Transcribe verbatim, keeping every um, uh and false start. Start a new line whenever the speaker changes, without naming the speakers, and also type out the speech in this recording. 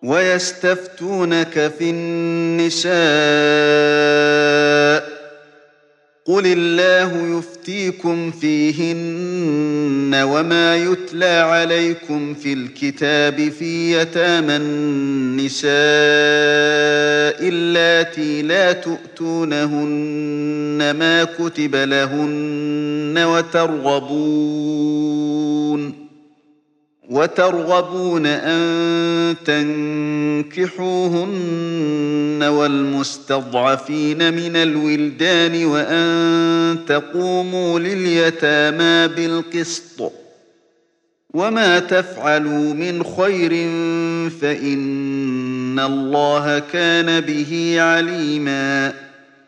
ويستفتونك في النساء قل الله يفتيكم فيهن وما يتلى عليكم في الكتاب في يتامى النساء اللاتي لا تؤتونهن ما كتب لهن وترغبون وترغبون أن تنكحوهن والمستضعفين من الولدان وأن تقوموا لليتامى بالقسط وما تفعلوا من خير فإن الله كان به عليما